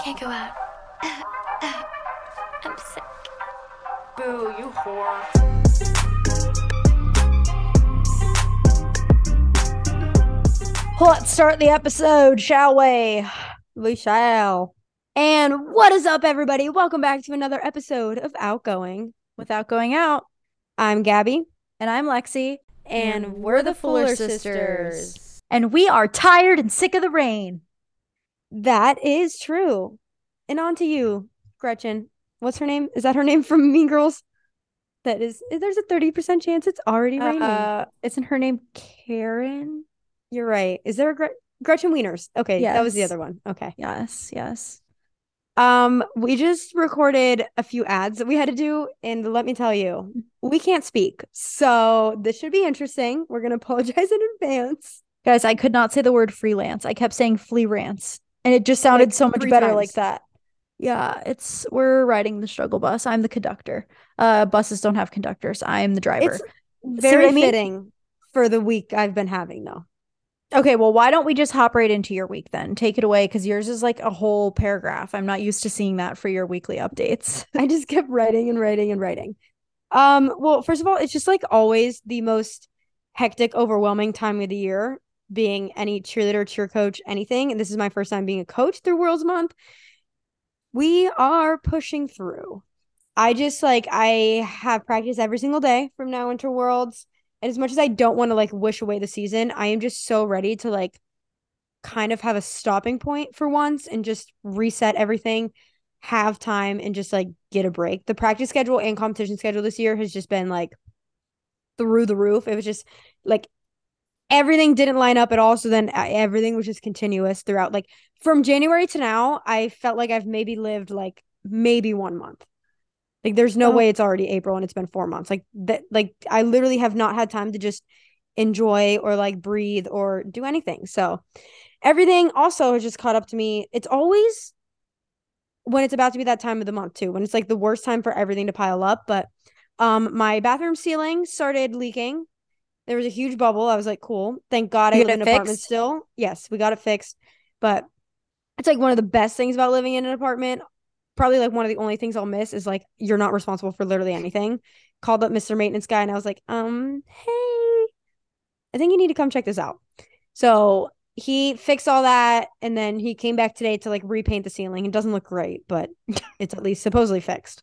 Can't go out. I'm sick. Boo, you whore. Let's start the episode, shall we? We shall. And what is up, everybody? Welcome back to another episode of Outgoing Without going out. I'm Gabby. And I'm Lexi. And we're the Fuller Sisters. And we are tired and sick of the rain. That is true. And on to you, Gretchen. What's her name? Is that her name from Mean Girls? There's a 30% chance it's already raining. Isn't her name Karen? You're right. Is there a Gretchen Wieners? Okay, Yes. that was the other one. Okay. Yes. We just recorded a few ads that we had to do, and let me tell you, we can't speak. So this should be interesting. We're gonna apologize in advance. Guys, I could not say the word freelance. I kept saying freelance. And it just sounded Like so much 3 better times. like that. Yeah, we're riding the struggle bus. I'm the conductor. Buses don't have conductors. I'm the driver. It's what very I mean? fitting for the week I've been having, though. Okay, well, why don't we just hop right into your week then? Take it away, because yours is like a whole paragraph. I'm not used to seeing that for your weekly updates. I just kept writing and writing and writing. Well, first of all, it's just like always the most hectic, overwhelming time of the year, being any cheerleader, cheer coach, anything. And this is my first time being a coach through Worlds Month. We are pushing through. I have practice every single day from now until Worlds. And as much as I don't want to like wish away the season, I am just so ready to like kind of have a stopping point for once and just reset everything, have time, and just like get a break. The practice schedule and competition schedule this year has just been like through the roof. It was just like everything didn't line up at all. So then everything was just continuous throughout. Like from January to now, I felt like I've maybe lived like maybe 1 month. Like there's no way it's already April and it's been 4 months. Like that, like I literally have not had time to just enjoy or like breathe or do anything. So everything also has just caught up to me. It's always when it's about to be that time of the month too, when it's like the worst time for everything to pile up. But my bathroom ceiling started leaking. There was a huge bubble. I was like, cool. Thank God I You live get in it an apartment fixed? still. Yes, we got it fixed. But it's like one of the best things about living in an apartment. Probably like one of the only things I'll miss is like you're not responsible for literally anything. Called up Mr. Maintenance guy and I was like, hey, I think you need to come check this out. So he fixed all that and then he came back today to like repaint the ceiling. It doesn't look great, but it's at least supposedly fixed.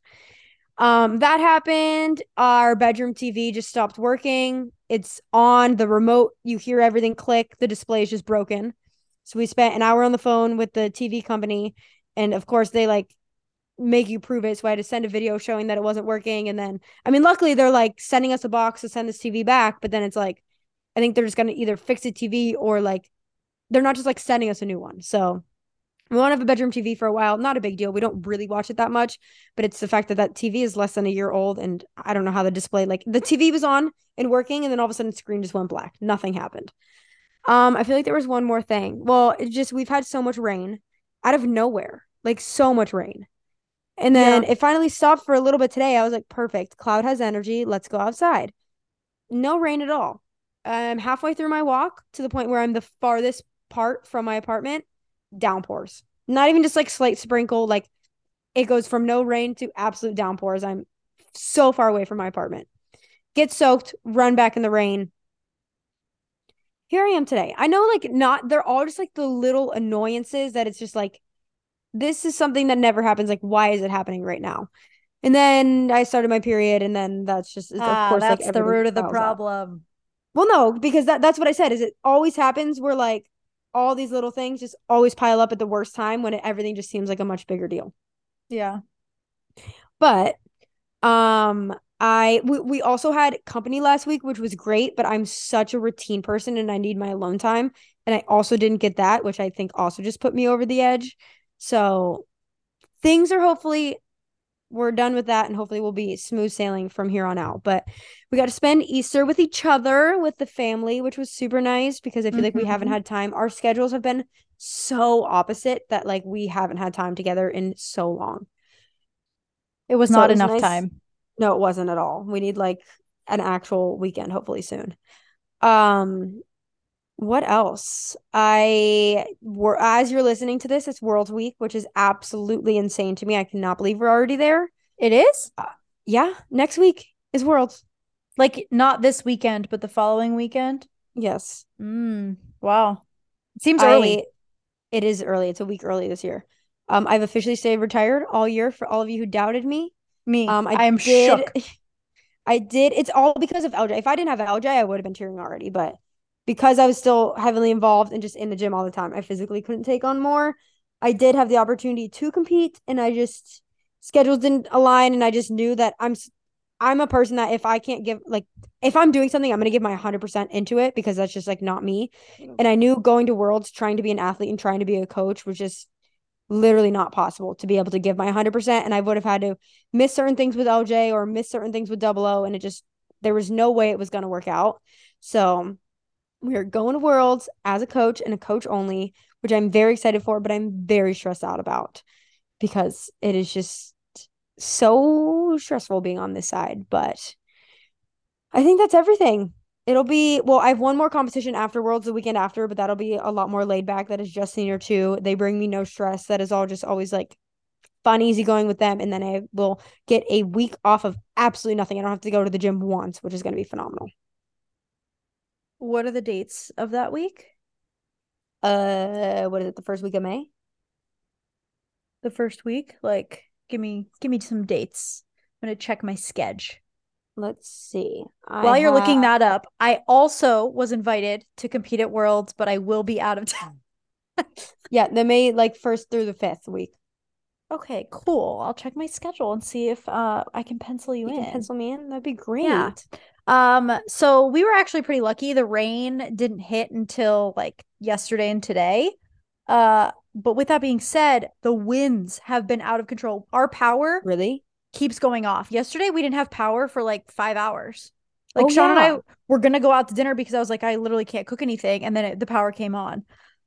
That happened. Our bedroom TV just stopped working. It's on the remote. You hear everything click. The display is just broken. So we spent an hour on the phone with the TV company. And of course, they like make you prove it. So I had to send a video showing that it wasn't working. And then, I mean, luckily they're like sending us a box to send this TV back. But then it's like, I think they're just going to either fix the TV or like, they're not just like sending us a new one. So we won't have a bedroom TV for a while. Not a big deal. We don't really watch it that much, but it's the fact that that TV is less than a year old. And I don't know how the display, like the TV was on and working. And then all of a sudden the screen just went black. Nothing happened. I feel like there was one more thing. Well, it just, we've had so much rain out of nowhere, like so much rain. And then it finally stopped for a little bit today. I was like, perfect. Cloud has energy. Let's go outside. No rain at all. I'm halfway through my walk to the point where I'm the farthest part from my apartment. Downpours. Not even just like slight sprinkle. Like it goes from no rain to absolute downpours. I'm so far away from my apartment. Get soaked, run back in the rain. Here I am today. I know like not, they're all just like the little annoyances that it's just like, this is something that never happens. Like, why is it happening right now? And then I started my period, and then that's just, of course, that's like the root of the piles up. problem. Well, no, because that's what I said. Is it always happens where like all these little things just always pile up at the worst time when everything just seems like a much bigger deal. Yeah. But we also had company last week, which was great, but I'm such a routine person and I need my alone time. And I also didn't get that, which I think also just put me over the edge. So things are hopefully we're done with that and hopefully we'll be smooth sailing from here on out. But we got to spend Easter with each other, with the family, which was super nice because I feel like we haven't had time. Our schedules have been so opposite that like we haven't had time together in so long. It was So not it was enough nice. time. No, it wasn't at all. We need like an actual weekend, hopefully soon. Um, What else? As you're listening to this, it's World Week, which is absolutely insane to me. I cannot believe we're already there. It is? Uh, yeah, next week is Worlds. Like not this weekend, but the following weekend? Yes. Wow. It seems early. I It is early. It's a week early this year. I've officially stayed retired all year for all of you who doubted me. Me, I I am did shook. I did. It's all because of LJ. If I didn't have LJ, I would have been cheering already. But because I was still heavily involved and just in the gym all the time, I physically couldn't take on more. I did have the opportunity to compete, and I just schedules didn't align, and I just knew that I'm a person that if I can't give like if I'm doing something, I'm gonna give my 100% into it because that's just like not me. And I knew going to Worlds, trying to be an athlete and trying to be a coach was just literally not possible to be able to give my 100%. And I would have had to miss certain things with LJ or miss certain things with Double O. And there was no way it was going to work out. So we are going to Worlds as a coach and a coach only, which I'm very excited for, but I'm very stressed out about because it is just so stressful being on this side. But I think that's everything. I have one more competition after Worlds the weekend after, but that'll be a lot more laid back. That is just senior two. They bring me no stress. That is all just always like fun, easy going with them. And then I will get a week off of absolutely nothing. I don't have to go to the gym once, which is going to be phenomenal. What are the dates of that week? What is it? The first week of May? The first week? Like, give me some dates. I'm gonna check my schedule. Let's see. I While you're have, looking that up, I also was invited to compete at Worlds, but I will be out of town. yeah, the May like first through the fifth week. Okay, cool. I'll check my schedule and see if I can pencil you You can in. pencil me in. That'd be Yeah. great. So we were actually pretty lucky. The rain didn't hit until like yesterday and today. But with that being said, the winds have been out of control. Our power Really? keeps going off. Yesterday we didn't have power for like 5 hours. Like Oh Sean and yeah. I were gonna go out to dinner because I was like, I literally can't cook anything, and then the power came on.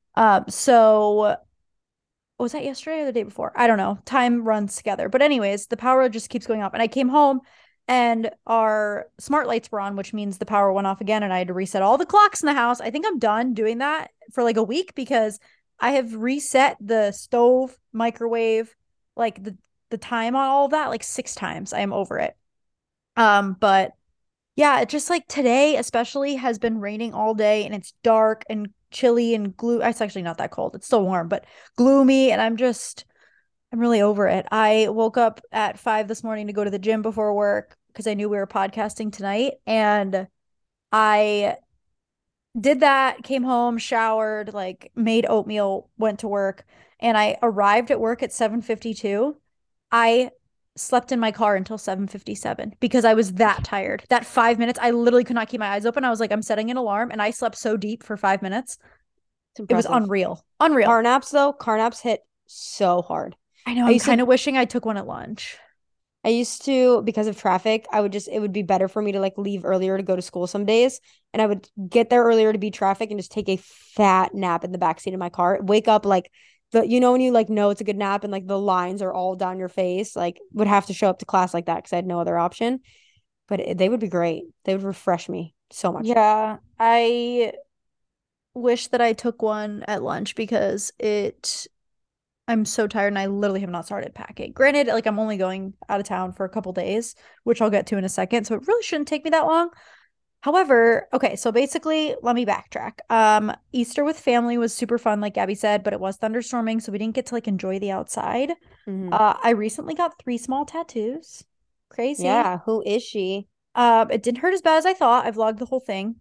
So was that yesterday or the day before? I don't know. Time runs together. But anyways, the power just keeps going off. And I came home and our smart lights were on, which means the power went off again and I had to reset all the clocks in the house. I think I'm done doing that for like a week because I have reset the stove, microwave, like the time on all of that like 6 times. I am over it. But yeah, it just like today especially has been raining all day and it's dark and chilly and gloomy. It's actually not that cold. It's still warm, but gloomy and I'm really over it. I woke up at 5 this morning to go to the gym before work because I knew we were podcasting tonight and I did that, came home, showered, like made oatmeal, went to work, and I arrived at work at 7:52. I slept in my car until 7:57 because I was that tired. That 5 minutes, I literally could not keep my eyes open. I was like, I'm setting an alarm, and I slept so deep for 5 minutes. It's It was impressive. unreal. Unreal. Car naps though, car naps hit so hard. I know, I I'm used kind to of wishing I took one at lunch. I used to, because of traffic, it would be better for me to like leave earlier to go to school some days. And I would get there earlier to beat traffic and just take a fat nap in the backseat of my car. Wake up like when you like know it's a good nap and like the lines are all down your face, like would have to show up to class like that because I had no other option. But they would be great. They would refresh me so much. Yeah, I wish that I took one at lunch because I'm so tired and I literally have not started packing. Granted, like I'm only going out of town for a couple days, which I'll get to in a second, so it really shouldn't take me that long. However, okay, so basically, let me backtrack. Easter with family was super fun, like Gabby said, but it was thunderstorming, so we didn't get to like enjoy the outside. Hmm. I recently got 3 small tattoos. Crazy. Yeah. Who is she? It didn't hurt as bad as I thought. I vlogged the whole thing.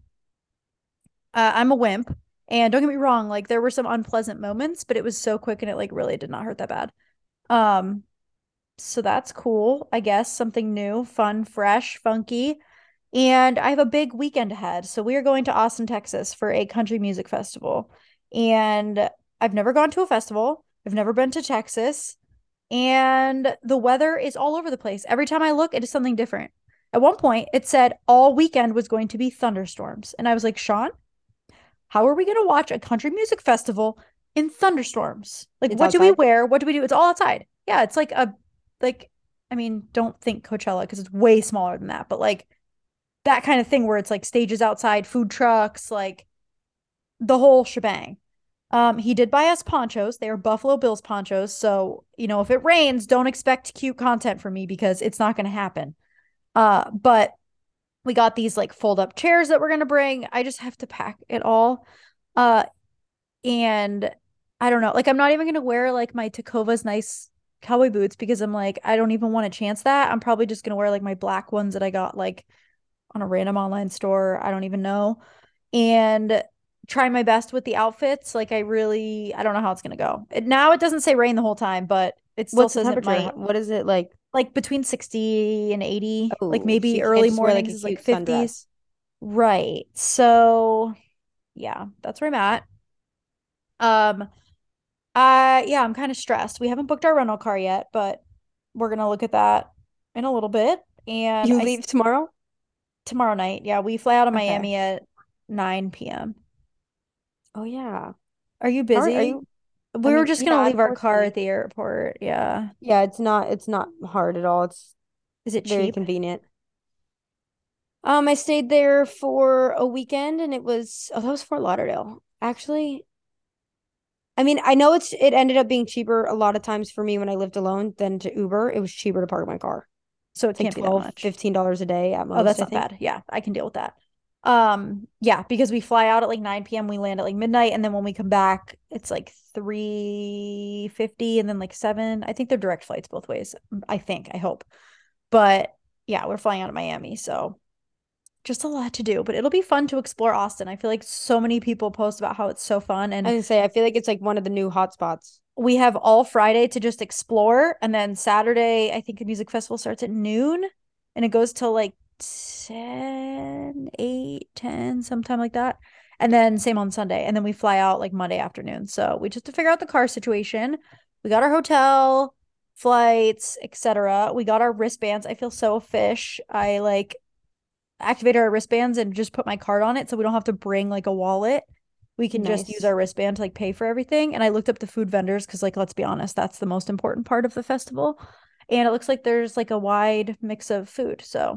I'm a wimp. And don't get me wrong, like there were some unpleasant moments, but it was so quick and it like really did not hurt that bad. Um, so that's cool, I guess. Something new, fun, fresh, funky. And I have a big weekend ahead. So we are going to Austin, Texas for a country music festival. And I've never gone to a festival. I've never been to Texas. And the weather is all over the place. Every time I look, it is something different. At one point, it said all weekend was going to be thunderstorms. And I was like, Sean, how are we going to watch a country music festival in thunderstorms? Like, It's what do we outside. wear? What do we do? It's all outside. Yeah, it's like, I mean, don't think Coachella because it's way smaller than that, but like that kind of thing where it's like stages outside, food trucks, like the whole shebang. He did buy us ponchos. They are Buffalo Bills ponchos. So, if it rains, don't expect cute content from me because it's not going to happen. But we got these like fold up chairs that we're going to bring. I just have to pack it all. Uh, and I don't know. Like, I'm not even going to wear like my Takova's nice cowboy boots because I'm like, I don't even want to chance that. I'm probably just going to wear like my black ones that I got like on a random online store. I don't even know. And try my best with the outfits. Like I don't know how it's gonna go. Now it doesn't say rain the whole time, but it still What's the says it temperature? might. What is it like? Like between 60 and 80. Like Oh, so maybe you can't early just wear like mornings a is like cute 50s. sundress. Right. So yeah, that's where I'm at. Um, yeah, I'm kind of stressed. We haven't booked our rental car yet, but we're gonna look at that in a little bit. And You leave tomorrow? tomorrow night, yeah, we fly out of Okay. Miami at 9 p.m. Oh yeah. Are you Are busy? you? I We were mean, just yeah, gonna leave our car at unfortunately. the airport. Yeah. Yeah, it's not hard at all. It's Is it very cheap? convenient. I stayed there for a weekend and it was that was Fort Lauderdale. Actually, I mean, I know it ended up being cheaper a lot of times for me when I lived alone than to Uber. It was cheaper to park my car. So it It's like can't be that 12, much. $15 a day at Oh, most, that's I not think. bad. Yeah, I can deal with that. Yeah, because we fly out at like 9 p.m., we land at like midnight, and then when we come back, it's like 3:50 and then like 7. I think they're direct flights both ways. I think, I hope. But yeah, we're flying out of Miami, so just a lot to do, but it'll be fun to explore Austin. I feel like so many people post about how it's so fun, I and was gonna say I feel like it's like one of the new hotspots. we have all Friday to just explore. And then Saturday, I think the music festival starts at noon and it goes till like 10, 8, 10, sometime like that. And then same on Sunday. And then we fly out like Monday afternoon. So we just have to figure out the car situation. We got our hotel, flights, etc. We got our wristbands. I feel so fish. I like activated our wristbands and just put my card on it so we don't have to bring like a wallet. We can just use Nice. our wristband to like pay for everything. And I looked up the food vendors because like let's be honest, that's the most important part of the festival. And it looks like there's like a wide mix of food. So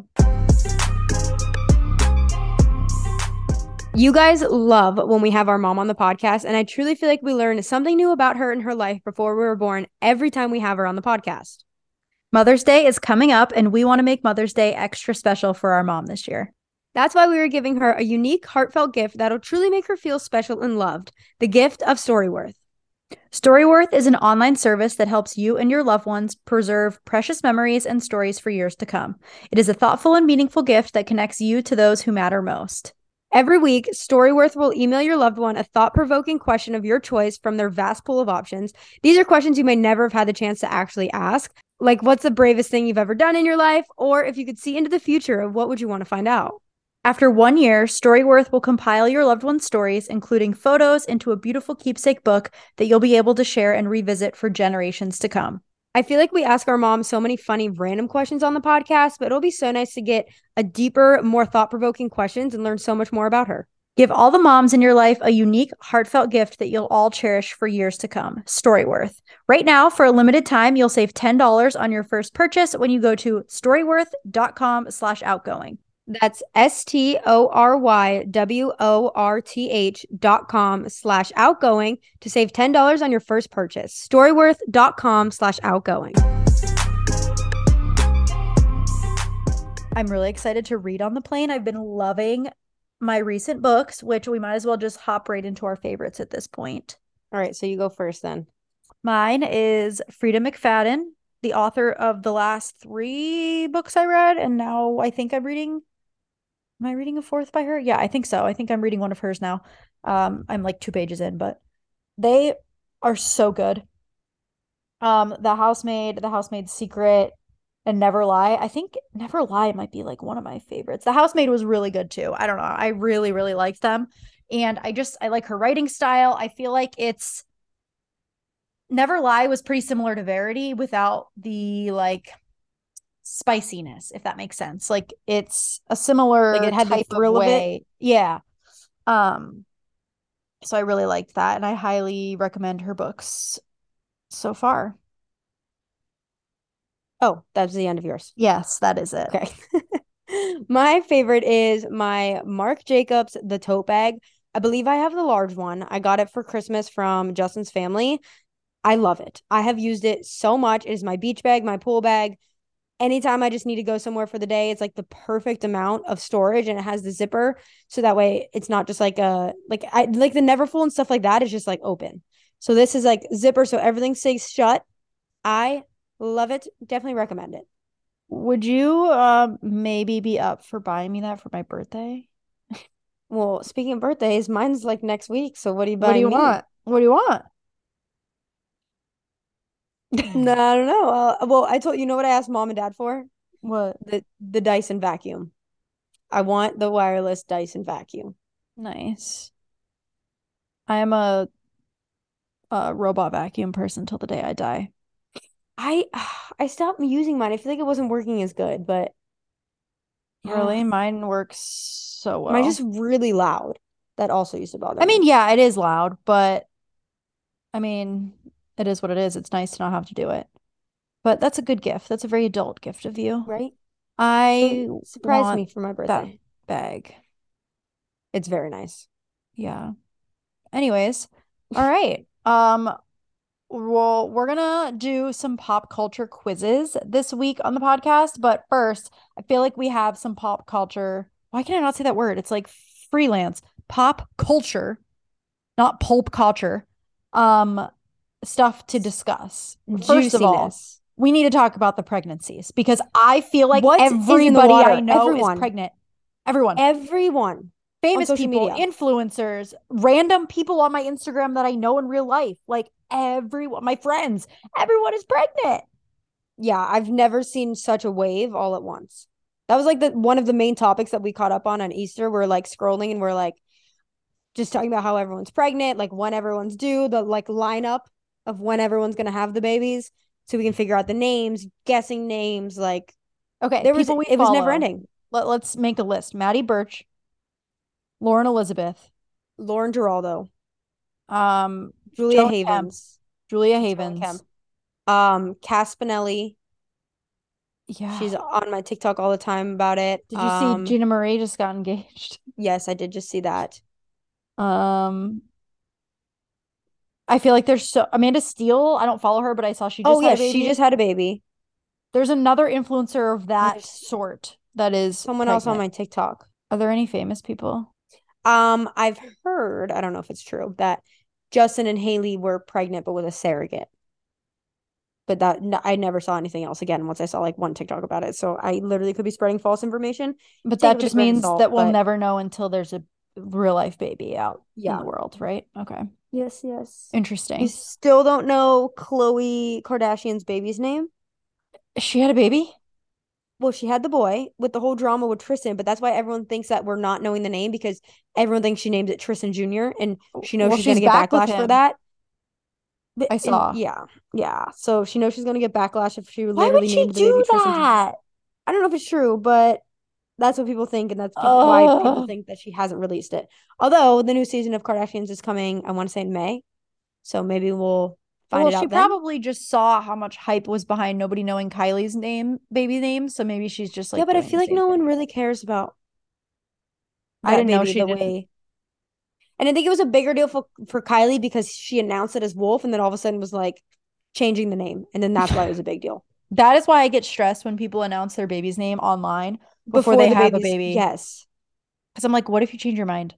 You guys love when we have our mom on the podcast, and I truly feel like we learn something new about her and her life before we were born every time we have her on the podcast. Mother's Day is coming up and we want to make Mother's Day extra special for our mom this year. That's why we were giving her a unique, heartfelt gift that'll truly make her feel special and loved, the gift of Storyworth. Storyworth is an online service that helps you and your loved ones preserve precious memories and stories for years to come. It is a thoughtful and meaningful gift that connects you to those who matter most. Every week, Storyworth will email your loved one a thought provoking question of your choice from their vast pool of options. These are questions you may never have had the chance to actually ask, like what's the bravest thing you've ever done in your life? Or if you could see into the future, what would you want to find out? After 1 year, Storyworth will compile your loved one's stories, including photos, into a beautiful keepsake book that you'll be able to share and revisit for generations to come. I feel like we ask our mom so many funny random questions on the podcast, but it'll be so nice to get a deeper, more thought provoking questions and learn so much more about her. Give all the moms in your life a unique, heartfelt gift that you'll all cherish for years to come. Storyworth. Right now, for a limited time, you'll save $10 on your first purchase when you go to storyworth.com/outgoing. That's STORYWORTH.com/outgoing to save $10 on your first purchase. Storyworth.com/outgoing. I'm really excited to read on the plane. I've been loving my recent books, which we might as well just hop right into our favorites at this point. All right, so you go first then. Mine is Frida McFadden, the author of the last 3 books I read, and now I think I'm reading. Am I reading a fourth by her? Yeah, I think so. I think I'm reading one of hers now. I'm like 2 pages in, but they are so good. The Housemaid's Secret, and Never Lie. I think Never Lie might be like one of my favorites. The Housemaid was really good too. I don't know. I really, really liked them. And I like her writing style. I feel like it's Never Lie was pretty similar to Verity without the like spiciness, if that makes sense. Like it's a Like similar it had the type of thrill of it. way. Yeah. Um, so I really liked that and I highly recommend her books so far. Oh, that's the end of yours. Yes, that is it. Okay. My favorite is my Marc Jacobs The Tote Bag. I believe I have the large one. I got it for Christmas from Justin's family. I love it. I have used it so much. It is my beach bag, my pool bag. Anytime I just need to go somewhere for the day, it's like the perfect amount of storage, and it has the zipper. So that way it's not just like I like the Neverfull and stuff like that is just like open. So this is like zipper, so everything stays shut. I love it. Definitely recommend it. Would you maybe be up for buying me that for my birthday? Well, speaking of birthdays, mine's like next week. So what are you What do you buying me? want? What do you want? No, I don't know. Well, I told you know what I asked mom and dad for? What? The Dyson vacuum. I want the wireless Dyson vacuum. Nice. I am a robot vacuum person till the day I die. I I stopped using mine. I feel like it wasn't working as good, but yeah, Really? Mine works so mine's well. just really loud. That also used to bother I mean, me. yeah, it is loud, but I mean, it is what it is. It's nice to not have to do it. But that's a good gift. That's a very adult gift of you. Right? So I surprise want me for my that birthday. bag. It's very nice. Yeah. Anyways, all right. Well, we're gonna do some pop culture quizzes this week on the podcast, but first, I feel like we have some pop culture. Why can I not say that word? It's like freelance. Pop culture, not pulp culture. Um, stuff to discuss. First of all, Juiciness. we need to talk about the pregnancies because I feel like What is in the everybody I water? know is Everyone. pregnant. Everyone. Everyone on Famous social people, media. influencers, random people on my Instagram that I know in real life. Like everyone, my friends, everyone is pregnant. Yeah, I've never seen such a wave all at once. That was like the one of the main topics that we caught up on Easter. We're like scrolling and we're like just talking about how everyone's pregnant, like when everyone's due, the like lineup of when everyone's gonna have the babies, so we can figure out the names, guessing names. Like Okay, there was, people we it was never follow. ending. Let's make a list. Maddie Birch, Lauren Elizabeth, Lauren Giraldo, um, Julia Joan Kemp, Havens, Julia Joan Havens. Kemp, Cass Spinelli. Yeah. She's on my TikTok all the time about it. Did you see Gina Marie just got engaged? Yes, I did just see that. Um, I feel like there's so Amanda Steele. I don't follow her, but I saw she Oh just had yeah, a she baby. just had a baby. There's another influencer of And that there's sort that is someone else on pregnant. my TikTok. Are there any famous people? I've heard, I don't know if it's true, that Justin and Haley were pregnant but with a surrogate. But that I never saw anything else again once I saw like one TikTok about it. So I literally could be spreading false information. But Take it that with a just grain of means salt, that we'll but never know until there's a real life baby out in the yeah. world, right? Okay. Yes, yes. We Interesting. still don't know Khloe Kardashian's baby's name. She had a baby? Well, she had the boy with the whole drama with Tristan, but that's why everyone thinks that we're not knowing the name because everyone thinks she named it Tristan Jr. and she knows Well, she's going she's to get back with backlash for him. that. But, I and saw. yeah, yeah. So she knows she's going to get backlash if she Why would literally she named the baby do Tristan Jr. that? I don't know if it's true, but that's what people think, and that's why people Ugh. think that she hasn't released it. Although the new season of Kardashians is coming, I want to say in May, so maybe we'll find Well, it she out then. probably just saw how much hype was behind nobody knowing Kylie's name, baby name. So maybe she's just Yeah, like but I doing feel the like same no one thing. really cares about I that didn't know baby she the didn't. way. And I think it was a bigger deal for Kylie because she announced it as Wolf, and then all of a sudden was like changing the name, and then that's why it was a big deal. That is why I get stressed when people announce their baby's name online before Before they the have a baby's, baby. yes, Because I'm like, what if you change your mind?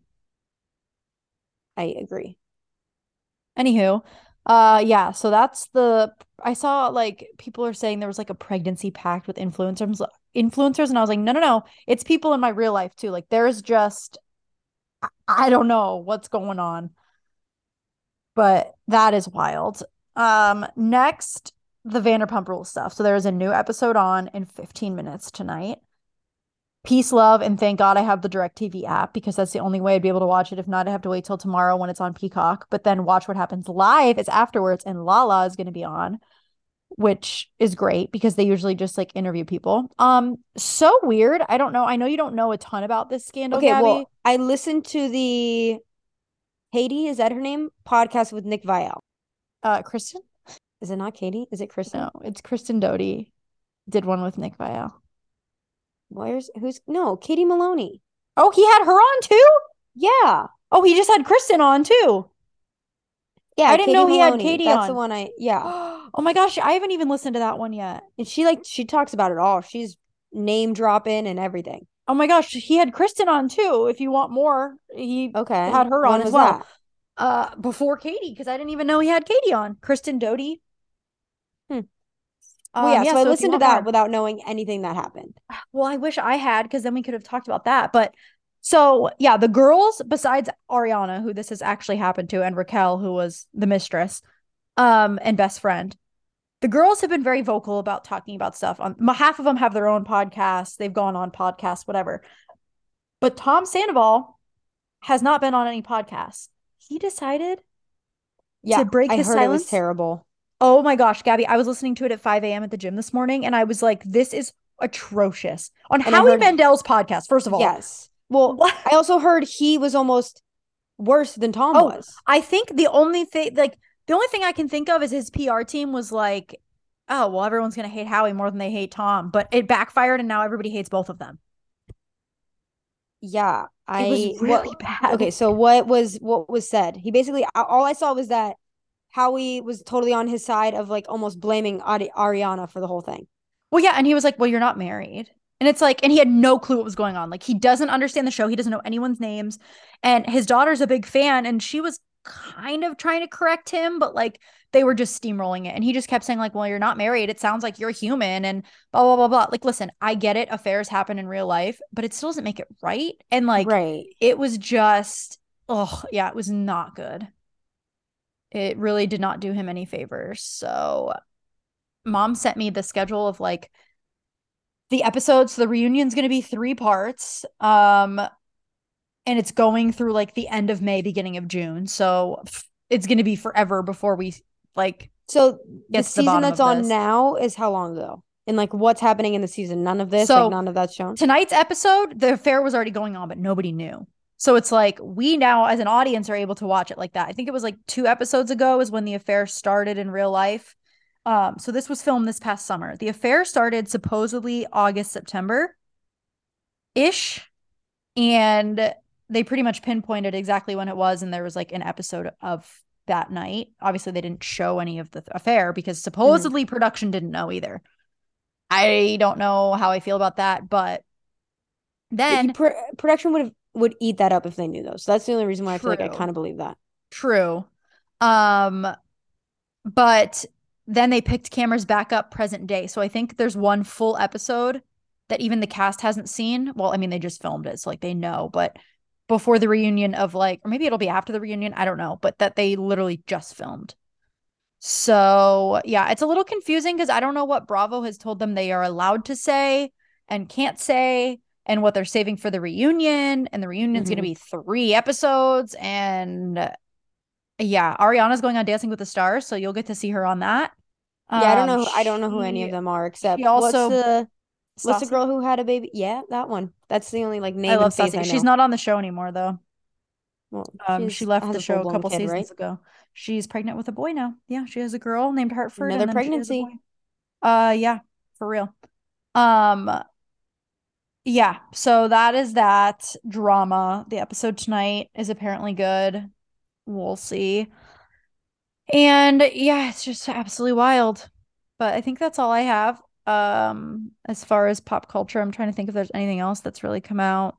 I agree. Anywho, yeah, so that's the I saw like people are saying there was like a pregnancy pact with influencers, and I was like, no, no, no. It's people in my real life too. Like there's just I don't know what's going on, but that is wild. Next, the Vanderpump Rules stuff. So there is a new episode on in 15 minutes tonight. Peace, love, and thank God I have the DirecTV app because that's the only way I'd be able to watch it. If not, I have to wait till tomorrow when it's on Peacock. But then Watch What Happens Live is afterwards, and Lala is going to be on, which is great because they usually just like interview people. So weird. I don't know. I know you don't know a ton about this scandal, Okay, Gabby. well, I listened to the Katie, is that her name? Podcast with Nick Viall. Kristen? Is it not Katie? Is it Kristen? No, it's Kristen Doty. Did one with Nick Viall. Where's who's no Katie Maloney? Oh, he had her on too? Yeah. Oh, he just had Kristen on too. Yeah, I didn't Katie know he had Maloney. Katie That's the on. one yeah. Oh my gosh, I haven't even listened to that one yet. And she talks about it all. She's name dropping and everything. Oh my gosh, he had Kristen on too. If you want more, he Okay. had her on When as was well. that? Before Katie, because I didn't even know he had Katie on. Kristen Doty. Hmm. Well, yeah, Yeah, so I so if you listened to want that more. without knowing anything that happened. Well, I wish I had because then we could have talked about that. But so yeah, the girls, besides Ariana, who this has actually happened to, and Raquel, who was the mistress, and best friend, the girls have been very vocal about talking about stuff. On half of them have their own podcasts. They've gone on podcasts, whatever. But Tom Sandoval has not been on any podcasts. He decided Yeah, to break I his heard it was silence. terrible. Oh my gosh, Gabby, I was listening to it at 5 a.m. at the gym this morning, and I was like, this is atrocious. On And I Howie heard, Mandel's podcast, first of all. yes. Well, What? I also heard he was almost worse than Tom Oh, was. I think the only thing I can think of is his PR team was like, oh, well, everyone's going to hate Howie more than they hate Tom. But it backfired, and now everybody hates both of them. Yeah, It was I really okay, bad. so what was said? He basically all I saw was that Howie was totally on his side of like almost blaming Ariana for the whole thing. Well, yeah. And he was like, well, you're not married. And it's like, and he had no clue what was going on. Like, he doesn't understand the show. He doesn't know anyone's names. And his daughter's a big fan. And she was kind of trying to correct him, but like they were just steamrolling it. And he just kept saying, like, well, you're not married. It sounds like you're human and blah, blah, blah, blah. Like, listen, I get it. Affairs happen in real life, but it still doesn't make it right. And like, Right. it was just, oh, yeah, it was not good. It really did not do him any favors. So, mom sent me the schedule of like the episodes. So the reunion's going to be 3 parts. And it's going through like the end of May, beginning of June. So it's going to be forever before we like So the get to the season bottom that's of on this. now is how long ago? And like what's happening in the season? None of this, like So none of that's shown. tonight's episode, the affair was already going on, but nobody knew. So it's like we now, as an audience, are able to watch it like that. I think it was like 2 episodes ago is when the affair started in real life. So this was filmed this past summer. The affair started supposedly August, September ish. And they pretty much pinpointed exactly when it was. And there was like an episode of that night. Obviously, they didn't show any of the affair because Mhm. supposedly production didn't know either. I don't know how I feel about that, but then Production would eat that up if they knew those. So that's the only reason why I feel like I true, kind of believe that. true. Um, but then they picked cameras back up present day. So I think there's one full episode that even the cast hasn't seen. Well, I mean, they just filmed it, so like they know, but before the reunion of like, or maybe it'll be after the reunion, I don't know, but that they literally just filmed. So yeah, it's a little confusing because I don't know what Bravo has told them they are allowed to say and can't say, and what they're saving for the reunion. And the reunion's going to Hmm. be 3 episodes. And yeah, Ariana's going on Dancing with the Stars, so you'll get to see her on that. Yeah, Um, I don't know who any of she them are she except also what's the Stassi. girl who had a baby? Yeah, that one. That's the only like I name love and face Stassi. I She's know. not on the show anymore though. Well, She she's left has the a full show a blown couple kid, seasons right? ago. She's pregnant with a boy now. Yeah, she has a girl named Hartford, Another and then she has a boy. pregnancy. Yeah, for real. Um, yeah, so that is that drama. The episode tonight is apparently good. We'll see. And yeah, it's just absolutely wild. But I think that's all I have. As far as pop culture, I'm trying to think if there's anything else that's really come out.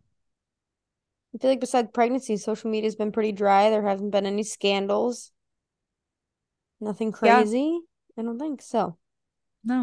I feel like besides pregnancy, social media's been pretty dry. There hasn't been any scandals. Nothing Yeah, crazy. I don't think so. no.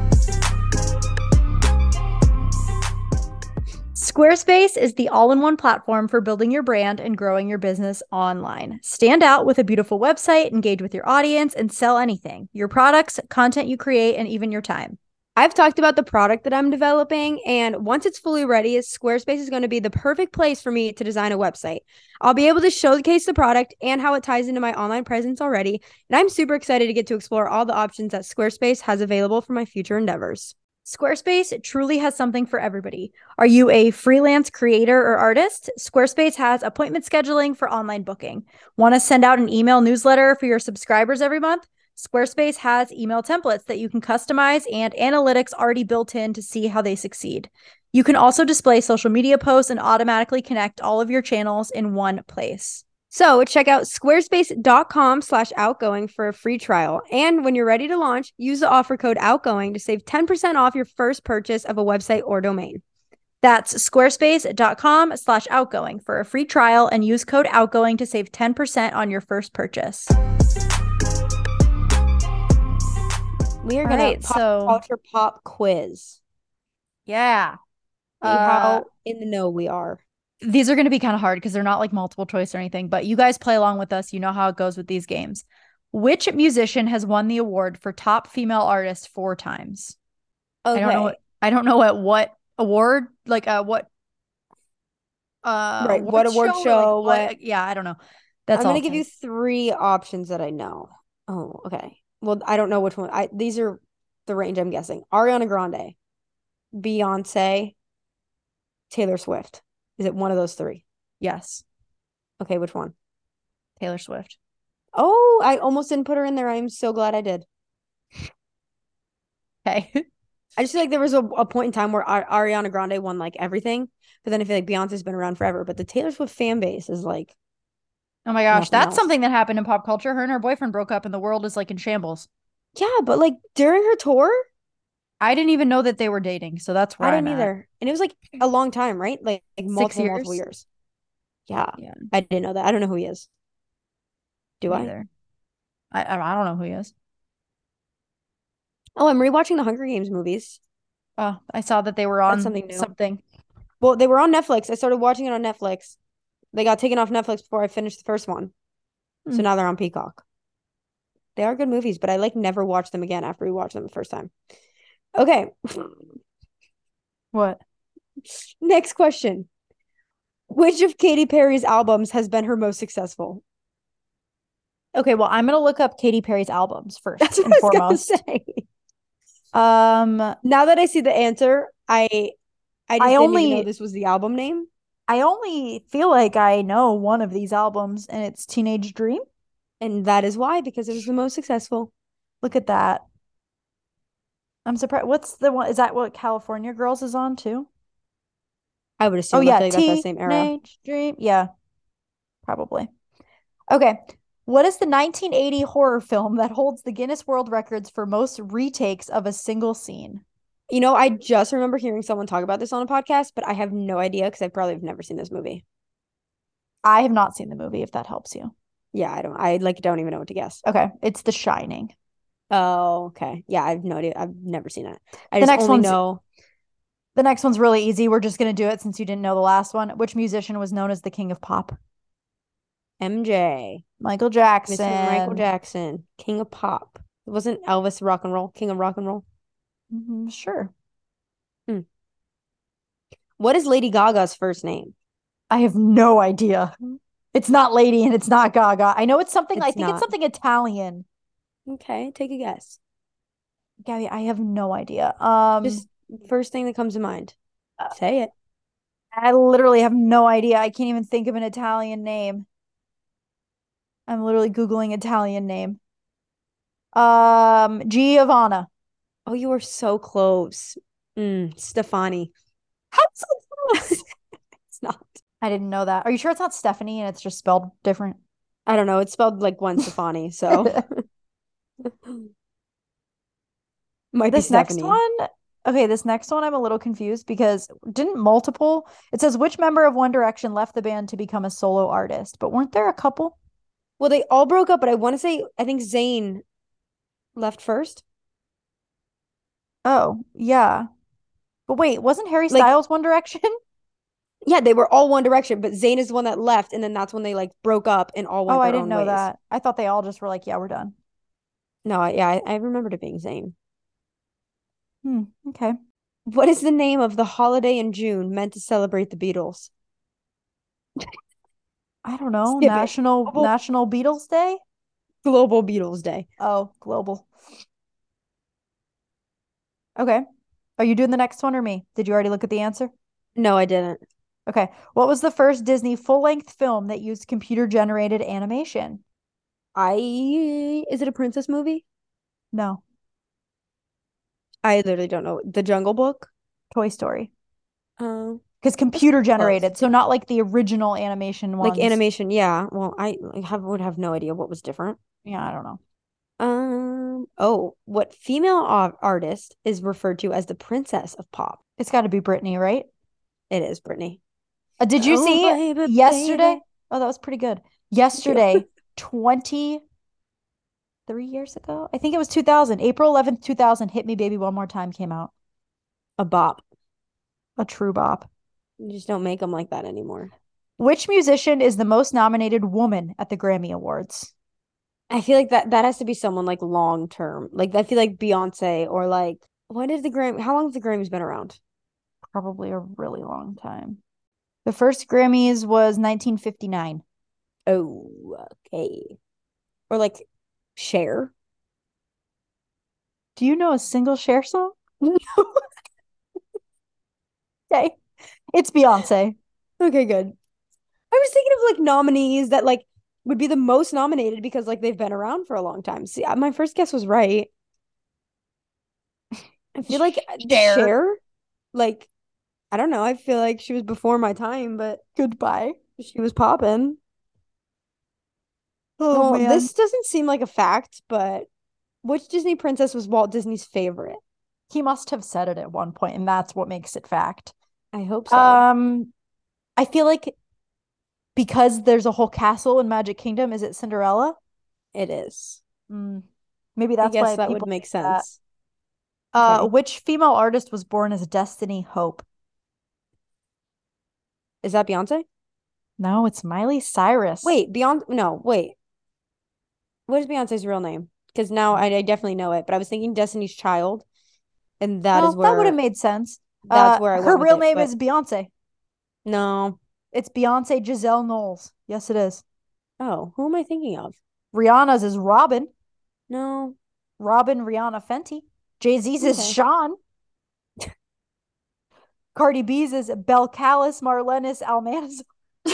Squarespace is the all-in-one platform for building your brand and growing your business online. Stand out with a beautiful website, engage with your audience, and sell anything. Your products, content you create, and even your time. I've talked about the product that I'm developing, and once it's fully ready, Squarespace is going to be the perfect place for me to design a website. I'll be able to showcase the product and how it ties into my online presence already, and I'm super excited to get to explore all the options that Squarespace has available for my future endeavors. Squarespace truly has something for everybody. Are you a freelance creator or artist? Squarespace has appointment scheduling for online booking. Want to send out an email newsletter for your subscribers every month? Squarespace has email templates that you can customize and analytics already built in to see how they succeed. You can also display social media posts and automatically connect all of your channels in one place. So check out squarespace.com/outgoing for a free trial. And when you're ready to launch, use the offer code outgoing to save 10% off your first purchase of a website or domain. That's squarespace.com/outgoing for a free trial and use code outgoing to save 10% on your first purchase. We are going to pop culture pop quiz. Yeah. See how in the know we are. These are going to be kind of hard because they're not like multiple choice or anything, but you guys play along with us. You know how it goes with these games. Which musician has won the award for top female artist 4 times? Okay. I don't know at what award, like what right, what award show, what yeah, I don't know. That's I'm going to give you 3 options that I know. Oh, okay. Well, I don't know which one. These are the range I'm guessing. Ariana Grande, Beyonce, Taylor Swift. Is it one of those 3? Yes. Okay, which one? Taylor Swift. Oh, I almost didn't put her in there. I'm so glad I did. Okay. I just feel like there was a point in time where Ariana Grande won like everything, but then I feel like Beyonce's been around forever. But the Taylor Swift fan base is like, oh my gosh, that's something that happened in pop culture. Her and her boyfriend broke up, and the world is like in shambles. Yeah, but like during her tour, I didn't even know that they were dating, so that's where I didn't either. And it was like a long time, right? Like multiple years. Yeah, I didn't know that. I don't know who he is. Do I? Either. I don't know who he is. Oh, I'm rewatching the Hunger Games movies. Oh, I saw that they were on something new. Something. Well, they were on Netflix. I started watching it on Netflix. They got taken off Netflix before I finished the first one. So now they're on Peacock. They are good movies, but I like never watched them again after we watched them the first time. Okay. What? Next question. Which of Katy Perry's albums has been her most successful? Okay, well, I'm gonna look up Katy Perry's albums first. That's what and I was gonna say. Now that I see the answer, I didn't even know this was the album name. I only feel like I know one of these albums, and it's Teenage Dream. And that is why, because it was the most successful. Look at that. I'm surprised. What's the one? Is that what California Girls is on too? I would assume. Oh yeah, that's that same era. Teenage Dream. Yeah, probably. Okay. What is the 1980 horror film that holds the Guinness World Records for most retakes of a single scene? You know, I just remember hearing someone talk about this on a podcast, but I have no idea because I probably have never seen this movie. I have not seen the movie, if that helps you. Yeah, I don't even know what to guess. Okay, it's The Shining. Oh, okay. Yeah, I have no idea. I've never seen it. The next one's really easy. We're just gonna do it since you didn't know the last one. Which musician was known as the King of Pop? MJ. Michael Jackson. Mr. Michael Jackson. King of Pop. It wasn't Elvis rock and roll. King of rock and roll. Sure. What is Lady Gaga's first name? I have no idea. It's not Lady and it's not Gaga. I know it's something. I think it's something Italian. Okay, take a guess. Gabby, I have no idea. Just first thing that comes to mind. Say it. I literally have no idea. I can't even think of an Italian name. I'm literally Googling Italian name. Giovanna. Oh, you are so close. Stefani. How so close? It's not. I didn't know that. Are you sure it's not Stephanie and it's just spelled different? I don't know. It's spelled like Gwen Stefani, so might this be Stephanie. Next one. Okay, this next one I'm a little confused because it says which member of One Direction left the band to become a solo artist, but weren't there a couple? Well, they all broke up, but I think Zayn left first. Oh, yeah. But wait, wasn't Harry Styles One Direction? Yeah, they were all One Direction, but Zayn is the one that left, and then that's when they like broke up and all went their own ways. I didn't know that. I thought they all just were like, yeah, we're done. No, I remembered it being Zayn. Okay. What is the name of the holiday in June meant to celebrate the Beatles? I don't know. National Beatles Day? Global Beatles Day. Oh, global. Okay. Are you doing the next one or me? Did you already look at the answer? No, I didn't. Okay. What was the first Disney full-length film that used computer-generated animation? Is it a princess movie? No. I literally don't know. The Jungle Book? Toy Story. Oh, because that's computer close. generated, so not like the original animation Like ones. animation, yeah. Well, would have no idea what was different. Yeah, I don't know. Oh, what female artist is referred to as the princess of pop? It's got to be Britney, right? It is Britney. Did you Oh, see baby, yesterday? baby. Oh, that was pretty good. Thank you. Yesterday, 23 years ago, I think it was 2000, April 11th, 2000, Hit Me Baby One More Time came out. A bop. A true bop. You just don't make them like that anymore. Which musician is the most nominated woman at the Grammy Awards? I feel like that has to be someone like long term. Like I feel like Beyonce or like when did the Grammy how long have the Grammys been around? Probably a really long time. The first Grammys was 1959. Oh, okay. Or like Cher. Do you know a single Cher song? Okay. It's Beyonce. Okay, good. I was thinking of like nominees that like would be the most nominated because like they've been around for a long time. See, my first guess was right. I feel like Cher. Cher, like I don't know. I feel like she was before my time, but Goodbye. she was popping. Oh Well, man. this doesn't seem like a fact, but which Disney princess was Walt Disney's favorite? He must have said it at one point, and that's what makes it fact. I hope so. Um, I feel like because there's a whole castle in Magic Kingdom, is it Cinderella? It is. Mm, maybe I that's guess why that would people make think that. sense. Okay. Which female artist was born as Destiny Hope? Is that Beyonce? No, it's Miley Cyrus. Wait, Beyonce. No, wait. What is Beyonce's real name? Because now I definitely know it, but I was thinking Destiny's Child, and Well, that would have made sense. that's where I Her went with real it. name But is Beyonce. no. It's Beyonce Giselle Knowles. Yes, it is. Oh, who am I thinking of? Rihanna's is Robin. No. Robin Rihanna Fenty. Jay-Z's is Okay. Sean. Cardi B's is Belle Callis Marlenis Almanzar.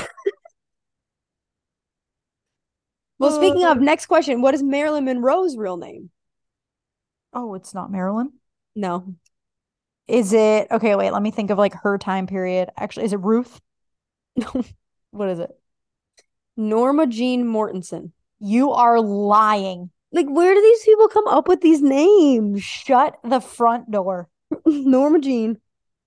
Well, speaking of, next question. What is Marilyn Monroe's real name? Oh, it's not Marilyn. No. Is it okay? Wait, let me think of like her time period. Actually, is it Ruth? No. What is it? Norma Jean Mortensen. You are lying. Like, where do these people come up with these names? Shut the front door. Norma Jean.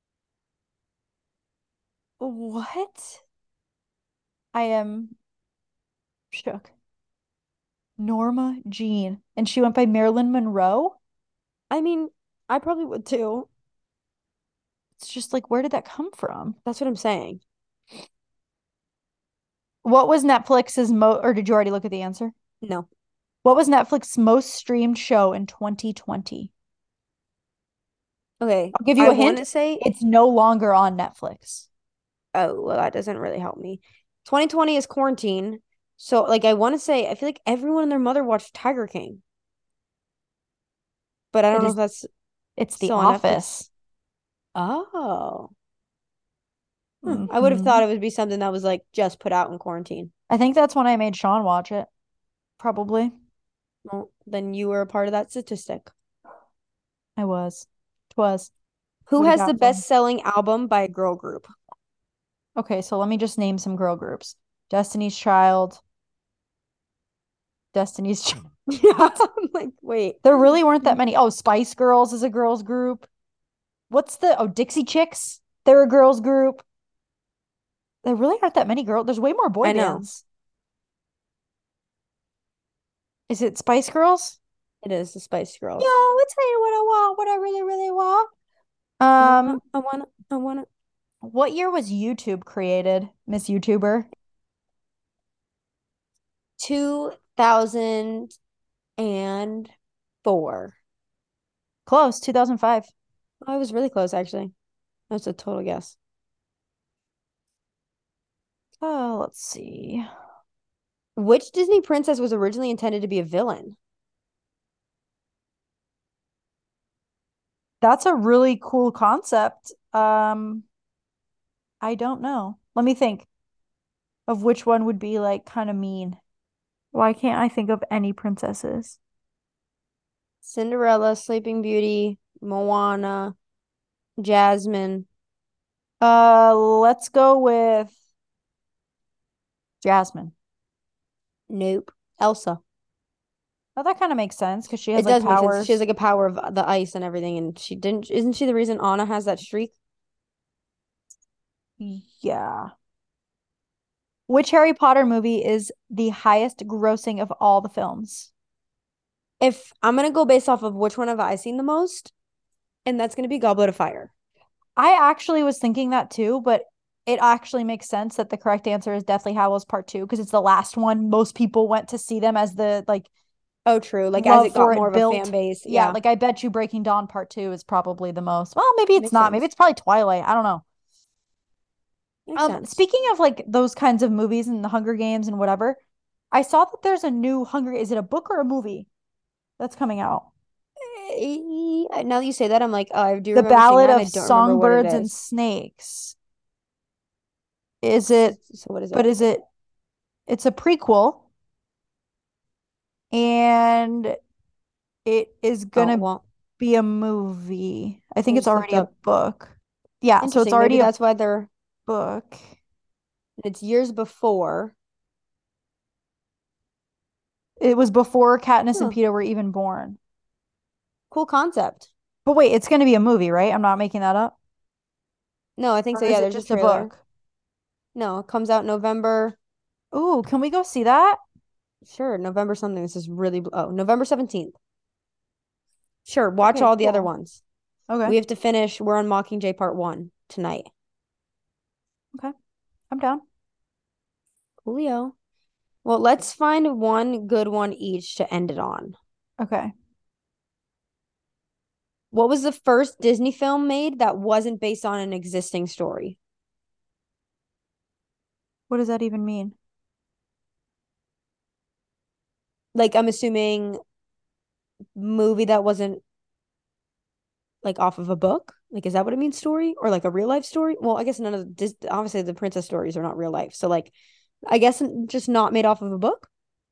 What? I am shook. Norma Jean. And she went by Marilyn Monroe? I mean, I probably would too. It's just like, where did that come from? That's what I'm saying. What was Netflix's or did you already look at the answer? No. What was Netflix's most streamed show in 2020? Okay. I'll give you I a want hint. to say, It's no longer on Netflix. oh, well, that doesn't really help me. 2020 is quarantine. So, like, I want to say, I feel like everyone and their mother watched Tiger King, but I It don't know is if that's it's The still on Netflix. Office. Oh. I would have Hmm. thought it would be something that was like just put out in quarantine. I think that's when I made Sean watch it. Probably. Well, then you were a part of that statistic. I was. Twas. Who What do you has the got for me? best-selling album by a girl group? Okay, so let me just name some girl groups. Destiny's Child. Destiny's Child. Yeah, I'm like, wait. There really weren't that many. Oh, Spice Girls is a girls group. Dixie Chicks? They're a girls group. There really aren't that many girls. There's way more boy I know. bands. Is it Spice Girls? It is the Spice Yo, Girls. I'll tell you what I want, what I really, really want. I Um, wanna, I wanna, I wanna. what year was YouTube created, Miss YouTuber? 2004. Close, 2005. I was really close, actually. That's a total guess. Oh, let's see. Which Disney princess was originally intended to be a villain? That's a really cool concept. I don't know. Let me think of which one would be like kind of mean. Why can't I think of any princesses? Cinderella, Sleeping Beauty, Moana, Jasmine. Let's go with Jasmine. Nope. Elsa. Oh, that kind of makes sense because she has It like does make sense. She has powers. like a power of the ice and everything, and she didn't. Isn't she the reason Anna has that streak? Yeah. Which Harry Potter movie is the highest grossing of all the films? If I'm gonna go based off of which one have I seen the most, and that's gonna be Goblet of Fire. I actually was thinking that too, but it actually makes sense that the correct answer is Deathly Hallows Part 2 because it's the last one. Most people went to see them as the like Oh, true. Like as love it got for more it of a fan built. base. Yeah, Yeah, like I bet you Breaking Dawn Part 2 is probably the most. Well, maybe it's makes not. Maybe sense. it's probably Twilight. I don't know. Makes sense. Speaking of like those kinds of movies and the Hunger Games and whatever, I saw that there's a new Hunger. Is it a book or a movie that's coming out? Now that you say that, I'm like, oh, I do The remember seeing Ballad that, and I of don't remember what it Songbirds and is. Snakes. Is it, So what is but it? is it, it's a prequel and it is Oh, gonna well, be a movie. I I think it's just looked already a up. book. Yeah, so it's Interesting. Maybe already a that's why they're. book. It's years before. It was before Katniss and Huh. Peeta were even born. Cool concept. But wait, it's gonna be a movie, right? I'm not making that up. No, I think so. Or is Yeah, it there's a just a trailer. book? No, it comes out November. Ooh, can we go see that? Sure, November something. This is really. Oh, November 17th. Sure, watch Okay, all the other cool. ones. Okay, We have to finish. We're on Mockingjay Part 1 tonight. okay. I'm down. Coolio. Well, let's find one good one each to end it on. Okay. What was the first Disney film made that wasn't based on an existing story? What does that even mean? Like, I'm assuming movie that wasn't like off of a book. Like, is that what it means? Story or like a real life story? Well, I guess none of the obviously the princess stories are not real life. So like, I guess just not made off of a book.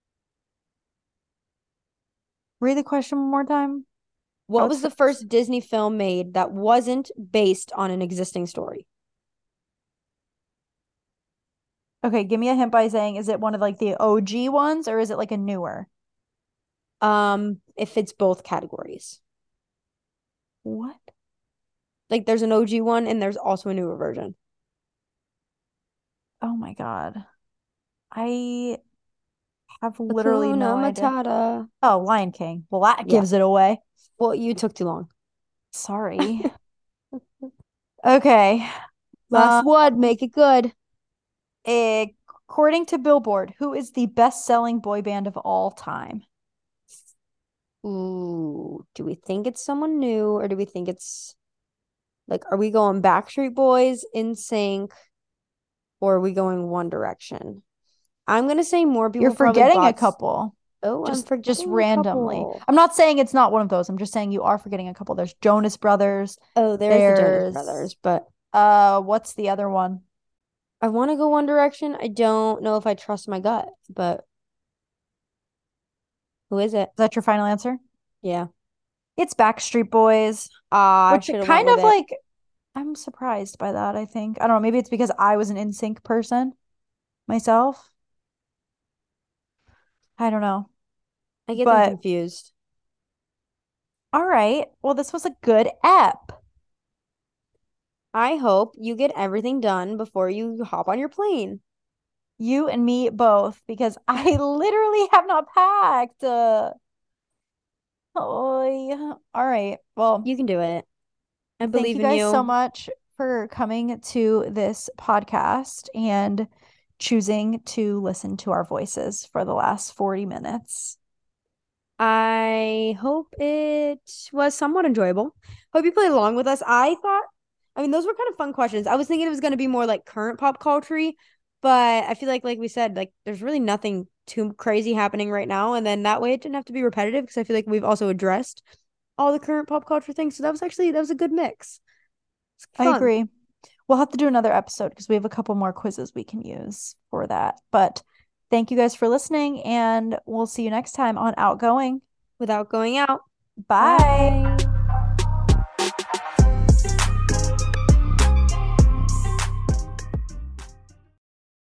Read the question one more time. Oh, What it's was the fixed. first Disney film made that wasn't based on an existing story? Okay, give me a hint by saying, is it one of like the OG ones or is it like a newer? If it's both categories. What? Like there's an OG one and there's also a newer version. Oh my God. I have literally Hakuna no idea. Matata. Oh, Lion King. Well, that Yeah. gives it away. Well, you took too long. Sorry. Okay. Last one, make it good. Eh, according to Billboard, who is the best-selling boy band of all time? Ooh, do we think it's someone new or do we think it's like, are we going Backstreet Boys, NSYNC, or are we going One Direction? I'm gonna say more You're people probably forgetting a bought. couple. Oh, I'm Just forgetting a randomly. couple. I'm not saying it's not one of those. I'm just saying you are forgetting a couple. There's Jonas Brothers. Oh, there's the Jonas There's Brothers, but what's the other one? I want to go One Direction. I don't know if I trust my gut, but who is it? Is that your final answer? Yeah. It's Backstreet Boys, I which should have went kind with of it. like I'm surprised by that, I think. I don't know, maybe it's because I was an NSYNC person myself. I don't know. I get them But confused. all right. Well, this was a good ep. I hope you get everything done before you hop on your plane. You and me both, because I literally have not packed. Oh, yeah. All right. Well, You can do it. I thank believe you in guys so you. much for coming to this podcast and choosing to listen to our voices for the last 40 minutes. I hope it was somewhat enjoyable. Hope you played along with us. I mean, those were kind of fun questions. I was thinking it was going to be more like current pop culture, but I feel like we said, like there's really nothing too crazy happening right now. And then that way it didn't have to be repetitive because I feel like we've also addressed all the current pop culture things. So that was a good mix. It's I fun. agree. We'll have to do another episode because we have a couple more quizzes we can use for that. But thank you guys for listening, and we'll see you next time on Outgoing. Without going out. Bye. Bye.